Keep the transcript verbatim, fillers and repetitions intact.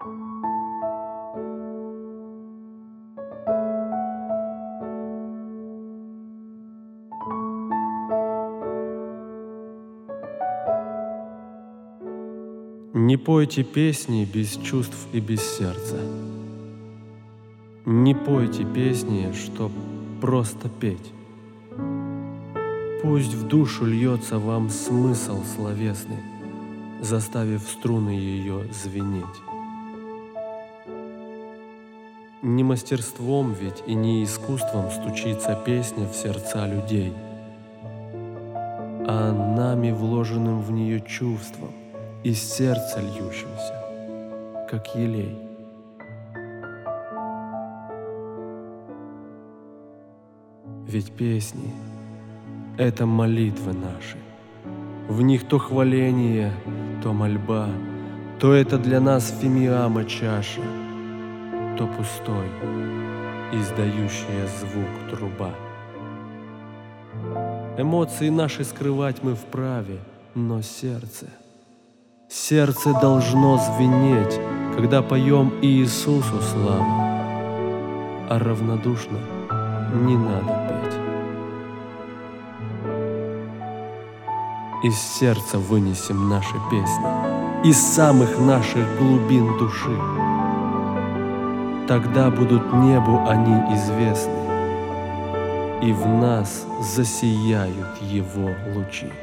Не пойте песни без чувств и без сердца. Не пойте песни, чтоб просто петь. Пусть в душу льется вам смысл словесный, заставив струны ее звенеть. Не мастерством ведь и не искусством стучится песня в сердца людей, а нами вложенным в нее чувством, из сердца льющимся, как елей. Ведь песни — это молитвы наши. В них то хваление, то мольба, то это для нас фимиама чаша, то пустой, издающая звук труба. Эмоции наши скрывать мы вправе, но сердце — Сердце должно звенеть, когда поем Иисусу славу, а равнодушно не надо петь. Из сердца вынесем наши песни, из самых наших глубин души. Тогда будут небу они известны, и в нас засияют его лучи.